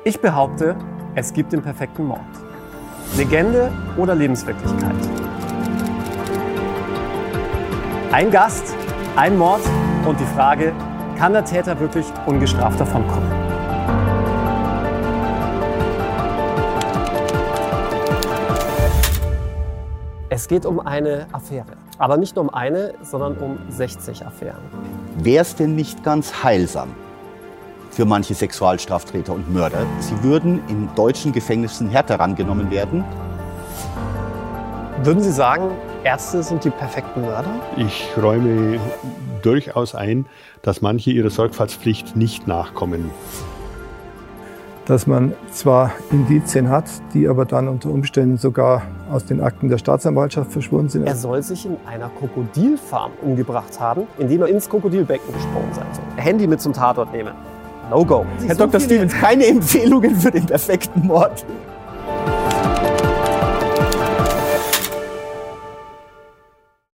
Ich behaupte, es gibt den perfekten Mord. Legende oder Lebenswirklichkeit? Ein Gast, ein Mord und die Frage, kann der Täter wirklich ungestraft davonkommen? Es geht um eine Affäre. Aber nicht nur um eine, sondern um 60 Affären. Wäre es denn nicht ganz heilsam für manche Sexualstraftäter und Mörder, sie würden in deutschen Gefängnissen härter rangenommen werden? Würden Sie sagen, Ärzte sind die perfekten Mörder? Ich räume durchaus ein, dass manche ihrer Sorgfaltspflicht nicht nachkommen. Dass man zwar Indizien hat, die aber dann unter Umständen sogar aus den Akten der Staatsanwaltschaft verschwunden sind. Er soll sich in einer Krokodilfarm umgebracht haben, indem er ins Krokodilbecken gesprungen sein soll. Handy mit zum Tatort nehmen. No go. Herr Dr. Stevens, keine Empfehlungen für den perfekten Mord.